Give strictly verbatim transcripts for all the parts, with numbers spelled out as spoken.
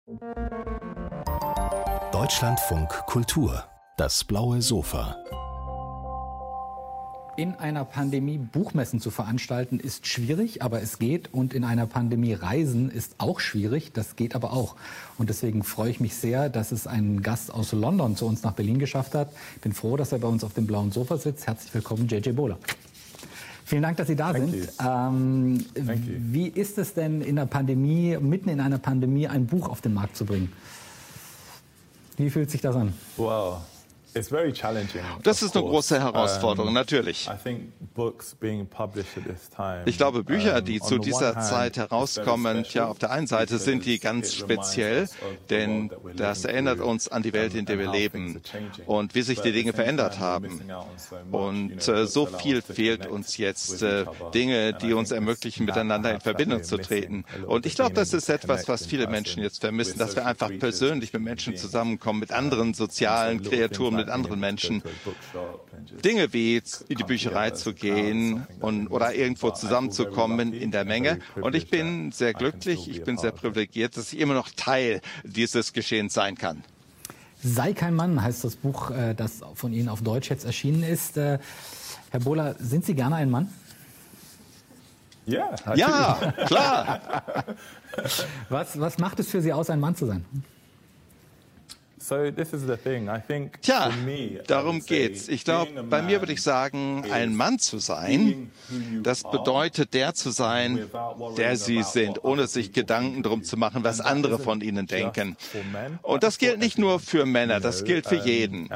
Deutschlandfunk Kultur, das blaue Sofa. In einer Pandemie Buchmessen zu veranstalten ist schwierig, aber es geht. Und in einer Pandemie reisen ist auch schwierig, das geht aber auch. Und deswegen freue ich mich sehr, dass es ein Gast aus London zu uns nach Berlin geschafft hat. Ich bin froh, dass er bei uns auf dem blauen Sofa sitzt. Herzlich willkommen, J J Bola. Vielen Dank, dass Sie da Thank sind. Ähm, wie ist es denn in der Pandemie, mitten in einer Pandemie, ein Buch auf den Markt zu bringen? Wie fühlt sich das an? Wow. It's very challenging, Das ist eine große Herausforderung, natürlich. Ich glaube, Bücher, die zu dieser Zeit herauskommen, ja, auf der einen Seite sind die ganz speziell, denn das erinnert uns an die Welt, in der wir leben und wie sich die Dinge verändert haben. Und äh, so viel fehlt uns jetzt, äh, Dinge, die uns ermöglichen, miteinander in Verbindung zu treten. Und ich glaube, das ist etwas, was viele Menschen jetzt vermissen, dass wir einfach persönlich mit Menschen zusammenkommen, mit anderen sozialen Kreaturen, mit anderen Menschen. Dinge wie in die Bücherei zu gehen und, oder irgendwo zusammenzukommen in der Menge. Und ich bin sehr glücklich, ich bin sehr privilegiert, dass ich immer noch Teil dieses Geschehens sein kann. Sei kein Mann heißt das Buch, das von Ihnen auf Deutsch jetzt erschienen ist. Herr Bola, sind Sie gerne ein Mann? Ja, ja, klar. Was, was macht es für Sie aus, ein Mann zu sein? Tja, darum geht's. Ich glaube, bei mir würde ich sagen, ein Mann zu sein, das bedeutet, der zu sein, der Sie sind, ohne sich Gedanken darum zu machen, was andere von Ihnen denken. Und das gilt nicht nur für Männer, das gilt für jeden.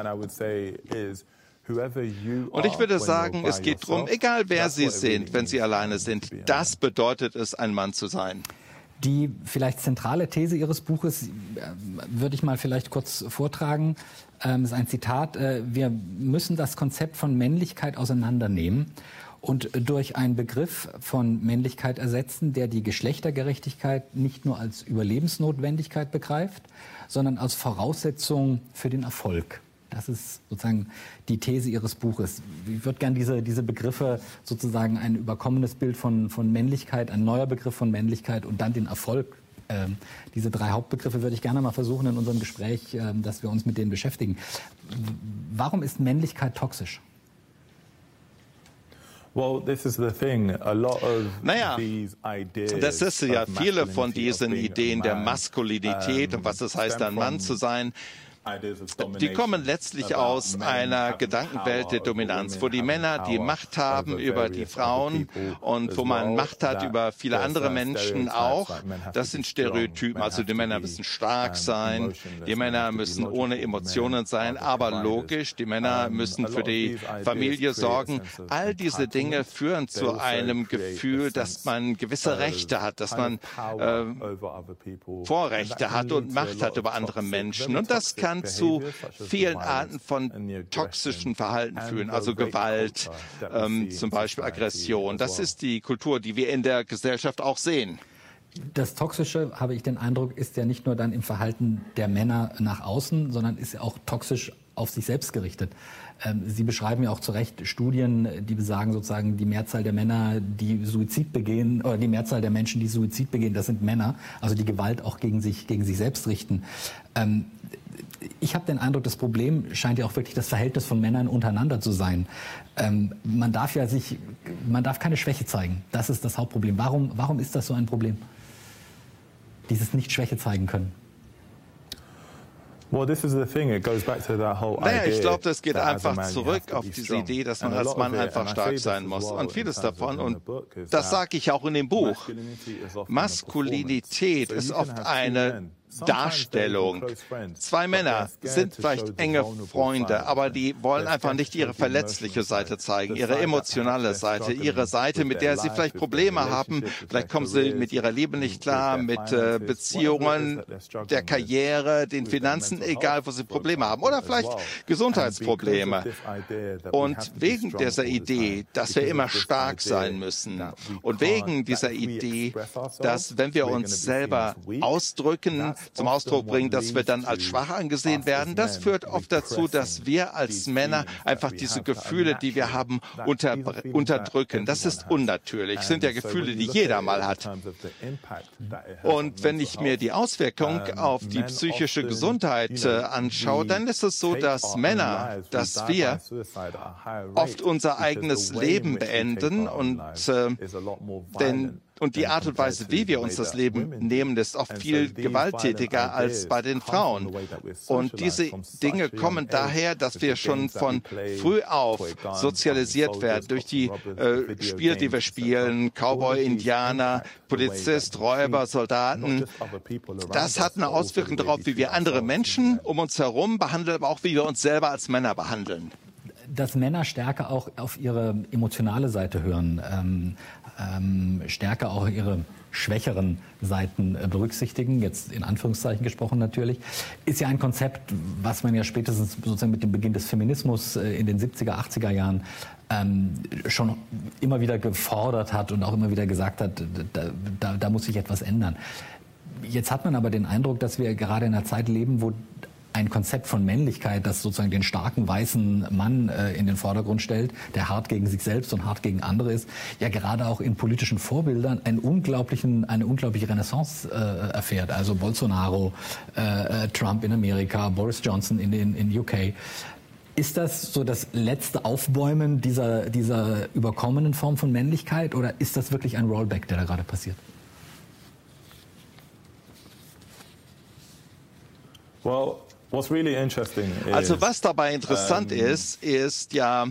Und ich würde sagen, es geht darum, egal wer Sie sind, wenn Sie alleine sind, das bedeutet es, ein Mann zu sein. Die vielleicht zentrale These Ihres Buches äh, würde ich mal vielleicht kurz vortragen. Ähm, das ist ein Zitat. Äh, wir müssen das Konzept von Männlichkeit auseinandernehmen und durch einen Begriff von Männlichkeit ersetzen, der die Geschlechtergerechtigkeit nicht nur als Überlebensnotwendigkeit begreift, sondern als Voraussetzung für den Erfolg. Das ist sozusagen die These Ihres Buches. Ich würde gerne diese, diese Begriffe, sozusagen ein überkommenes Bild von, von Männlichkeit, ein neuer Begriff von Männlichkeit und dann den Erfolg. Ähm, diese drei Hauptbegriffe würde ich gerne mal versuchen in unserem Gespräch, ähm, dass wir uns mit denen beschäftigen. Warum ist Männlichkeit toxisch? Naja, das ist ja viele von diesen Ideen der Maskulinität und was es heißt, ein Mann zu sein. Die kommen letztlich aus einer Gedankenwelt der Dominanz, wo die Männer die Macht haben über die Frauen und wo man Macht hat über viele andere Menschen auch. Das sind Stereotypen, also die Männer müssen stark sein, die Männer müssen ohne Emotionen sein, aber logisch, die Männer müssen für die Familie sorgen. All diese Dinge führen zu einem Gefühl, dass man gewisse Rechte hat, dass man äh, Vorrechte hat und Macht hat über andere Menschen. Und das kann zu vielen Arten von toxischen Verhalten führen, also Gewalt, ähm, zum Beispiel Aggression. Das ist die Kultur, die wir in der Gesellschaft auch sehen. Das Toxische, habe ich den Eindruck, ist ja nicht nur dann im Verhalten der Männer nach außen, sondern ist ja auch toxisch auf sich selbst gerichtet. Ähm, Sie beschreiben ja auch zu Recht Studien, die besagen sozusagen, die Mehrzahl der Männer, die Suizid begehen, oder die Mehrzahl der Menschen, die Suizid begehen, das sind Männer, also die Gewalt auch gegen sich, gegen sich selbst richten. Ähm, Ich habe den Eindruck, das Problem scheint ja auch wirklich das Verhältnis von Männern untereinander zu sein. Ähm, man darf ja sich, man darf keine Schwäche zeigen. Das ist das Hauptproblem. Warum, warum ist das so ein Problem? Dieses Nicht-Schwäche zeigen können. Naja, ich glaube, das geht einfach zurück auf diese Idee, dass man als Mann einfach stark sein muss. Und vieles davon, und das sage ich auch in dem Buch, Maskulinität ist oft eine Darstellung. Zwei Männer sind vielleicht enge Freunde, aber die wollen einfach nicht ihre verletzliche Seite zeigen, ihre emotionale Seite, ihre Seite, mit der sie vielleicht Probleme haben. Vielleicht kommen sie mit ihrer Liebe nicht klar, mit äh, Beziehungen, der Karriere, den Finanzen, egal wo sie Probleme haben. Oder vielleicht Gesundheitsprobleme. Und wegen dieser Idee, dass wir immer stark sein müssen und wegen dieser Idee, dass wenn wir uns selber ausdrücken, zum Ausdruck bringen, dass wir dann als schwach angesehen werden. Das führt oft dazu, dass wir als Männer einfach diese Gefühle, die wir haben, unter, unterdrücken. Das ist unnatürlich. Das sind ja Gefühle, die jeder mal hat. Und wenn ich mir die Auswirkung auf die psychische Gesundheit äh, anschaue, dann ist es so, dass Männer, dass wir oft unser eigenes Leben beenden und äh, denn Und die Art und Weise, wie wir uns das Leben nehmen, ist oft viel gewalttätiger als bei den Frauen. Und diese Dinge kommen daher, dass wir schon von früh auf sozialisiert werden durch die äh, Spiele, die wir spielen, Cowboy, Indianer, Polizist, Räuber, Soldaten. Das hat eine Auswirkung darauf, wie wir andere Menschen um uns herum behandeln, aber auch wie wir uns selber als Männer behandeln. Dass Männer stärker auch auf ihre emotionale Seite hören, ähm, ähm, stärker auch ihre schwächeren Seiten äh, berücksichtigen, jetzt in Anführungszeichen gesprochen natürlich, ist ja ein Konzept, was man ja spätestens sozusagen mit dem Beginn des Feminismus äh, in den siebziger, achtziger Jahren ähm, schon immer wieder gefordert hat und auch immer wieder gesagt hat, da, da, da muss sich etwas ändern. Jetzt hat man aber den Eindruck, dass wir gerade in einer Zeit leben, wo ein Konzept von Männlichkeit, das sozusagen den starken weißen Mann äh, in den Vordergrund stellt, der hart gegen sich selbst und hart gegen andere ist, ja gerade auch in politischen Vorbildern einen unglaublichen, eine unglaubliche Renaissance äh, erfährt. Also Bolsonaro, äh, Trump in Amerika, Boris Johnson in den in U K. Ist das so das letzte Aufbäumen dieser, dieser überkommenen Form von Männlichkeit oder ist das wirklich ein Rollback, der da gerade passiert? Well, what's really interesting is, also was dabei interessant um, ist, ist ja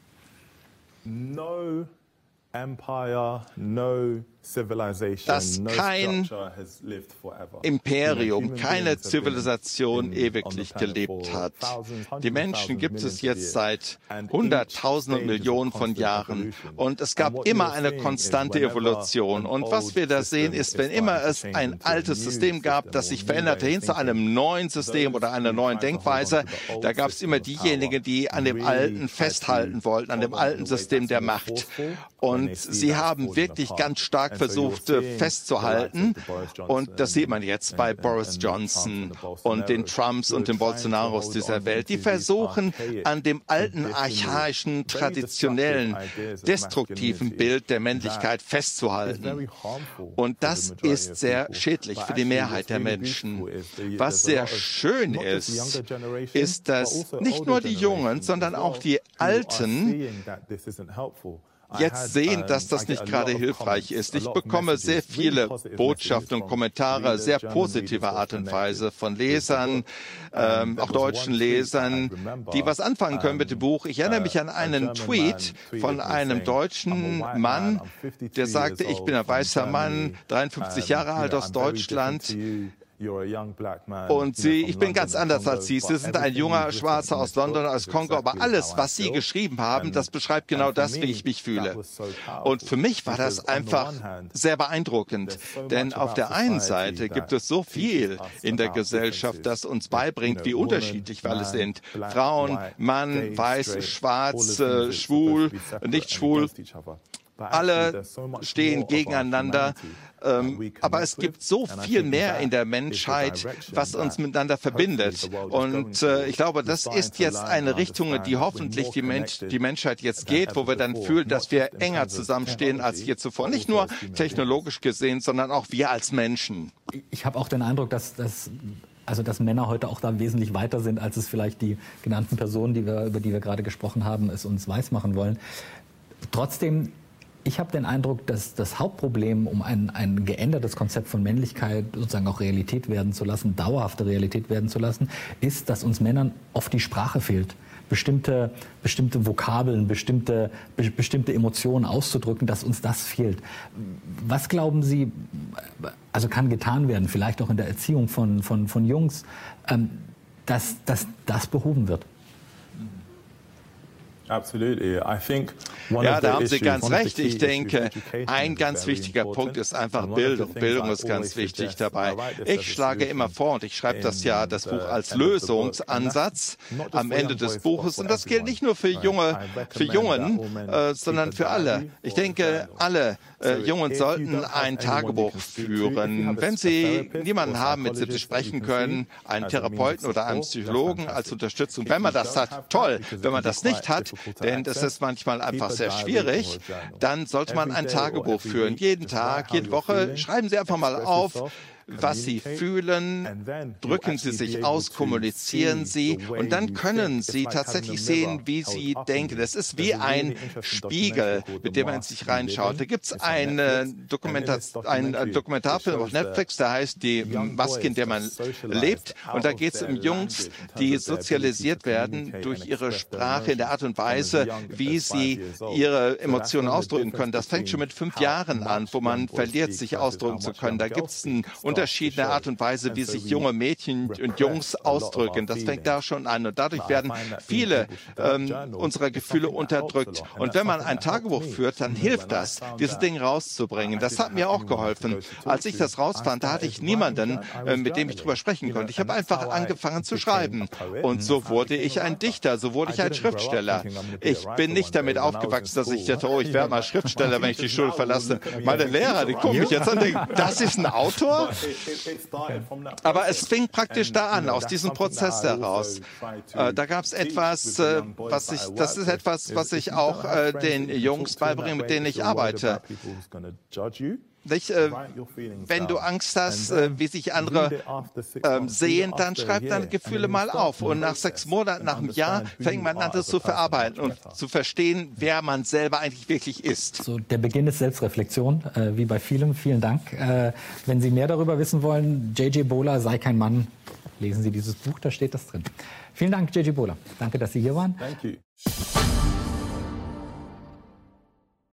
no empire, no dass kein Imperium, keine Zivilisation ewiglich gelebt hat. Die Menschen gibt es jetzt seit Hunderttausenden, Millionen von Jahren und es gab immer eine konstante Evolution. Und was wir da sehen, ist, wenn immer es ein altes System gab, das sich veränderte hin zu einem neuen System oder einer neuen Denkweise, da gab es immer diejenigen, die an dem Alten festhalten wollten, an dem alten System der Macht. Und sie haben wirklich ganz stark versucht festzuhalten und das sieht man jetzt bei Boris Johnson und den Trumps und den Bolsonaros dieser Welt. Die versuchen an dem alten, archaischen, traditionellen, destruktiven Bild der Männlichkeit festzuhalten. Und das ist sehr schädlich für die Mehrheit der Menschen. Was sehr schön ist, ist, dass nicht nur die Jungen, sondern auch die Alten jetzt sehen, dass das nicht gerade hilfreich ist. Ich bekomme sehr viele Botschaften und Kommentare sehr positiver Art und Weise von Lesern, ähm, auch deutschen Lesern, die was anfangen können mit dem Buch. Ich erinnere mich an einen Tweet von einem deutschen Mann, der sagte, ich bin ein weißer Mann, dreiundfünfzig Jahre alt aus Deutschland. Und Sie, ich bin ganz anders als Sie. Sie sind ein junger Schwarzer aus London, aus Kongo, aber alles, was Sie geschrieben haben, das beschreibt genau das, wie ich mich fühle. Und für mich war das einfach sehr beeindruckend, denn auf der einen Seite gibt es so viel in der Gesellschaft, das uns beibringt, wie unterschiedlich wir alle sind. Frauen, Mann, weiß, schwarz, äh, schwul, nicht schwul. Alle stehen gegeneinander, ähm, aber es gibt so viel mehr in der Menschheit, was uns miteinander verbindet. Und äh, ich glaube, das ist jetzt eine Richtung, in die hoffentlich die, Mensch, die Menschheit jetzt geht, wo wir dann fühlen, dass wir enger zusammenstehen als je zuvor. Nicht nur technologisch gesehen, sondern auch wir als Menschen. Ich habe auch den Eindruck, dass das Also dass Männer heute auch da wesentlich weiter sind, als es vielleicht die genannten Personen, die wir, über die wir gerade gesprochen haben, es uns weismachen wollen. Trotzdem, ich habe den Eindruck, dass das Hauptproblem, um ein, ein geändertes Konzept von Männlichkeit sozusagen auch Realität werden zu lassen, dauerhafte Realität werden zu lassen, ist, dass uns Männern oft die Sprache fehlt. Bestimmte, bestimmte Vokabeln, bestimmte, be, bestimmte Emotionen auszudrücken, dass uns das fehlt. Was glauben Sie, also kann getan werden, vielleicht auch in der Erziehung von, von, von Jungs, ähm, dass, dass das behoben wird? Ja, da haben Sie ganz recht. Ich denke, ein ganz wichtiger Punkt ist einfach Bildung. Bildung ist ganz wichtig dabei. Ich schlage immer vor, und ich schreibe das ja, das Buch als Lösungsansatz am Ende des Buches. Und das gilt nicht nur für junge, für Jungen, äh, sondern für alle. Ich denke, alle äh, Jungen sollten ein Tagebuch führen. Wenn Sie niemanden haben, mit dem Sie sprechen können, einen Therapeuten oder einen Psychologen als Unterstützung, wenn man das hat, toll. Wenn man das nicht hat, denn das ist manchmal einfach sehr schwierig, dann sollte man ein Tagebuch führen. Jeden Tag, jede Woche. Schreiben Sie einfach mal auf, was Sie fühlen, drücken Sie sich aus, kommunizieren Sie und dann können Sie tatsächlich sehen, wie Sie denken. Das ist wie ein Spiegel, mit dem man in sich reinschaut. Da gibt es einen Dokumentar, ein Dokumentarfilm auf Netflix, der heißt Die Maske, in der man lebt. Und da geht es um Jungs, die sozialisiert werden durch ihre Sprache in der Art und Weise, wie sie ihre Emotionen ausdrücken können. Das fängt schon mit fünf Jahren an, wo man verliert, sich ausdrücken zu können. Da gibt es einen unterschiedliche Art und Weise, wie sich junge Mädchen und Jungs ausdrücken. Das fängt da schon an. Und dadurch werden viele ähm, unserer Gefühle unterdrückt. Und wenn man ein Tagebuch führt, dann hilft das, diese Dinge rauszubringen. Das hat mir auch geholfen. Als ich das rausfand, da hatte ich niemanden, äh, mit dem ich drüber sprechen konnte. Ich habe einfach angefangen zu schreiben. Und so wurde ich ein Dichter, so wurde ich ein Schriftsteller. Ich bin nicht damit aufgewachsen, dass ich dachte, oh, ich werde mal Schriftsteller, wenn ich die Schule verlasse. Meine Lehrer, die gucken mich jetzt an und denken, das ist ein Autor? Aber es fing praktisch da an, aus diesem Prozess heraus. Äh, da gab es etwas, äh, was ich, das ist etwas, was ich auch äh, den Jungs beibringe, mit denen ich arbeite. Nicht, äh, wenn du Angst hast, äh, wie sich andere äh, sehen, dann schreib deine Gefühle mal auf. Und nach sechs Monaten, nach einem Jahr, fängt man an, das zu verarbeiten und zu verstehen, wer man selber eigentlich wirklich ist. So der Beginn ist Selbstreflexion, äh, wie bei vielem. Vielen Dank. Äh, wenn Sie mehr darüber wissen wollen, J J Bola, Sei kein Mann, lesen Sie dieses Buch, da steht das drin. Vielen Dank, J J Bola. Danke, dass Sie hier waren. Thank you.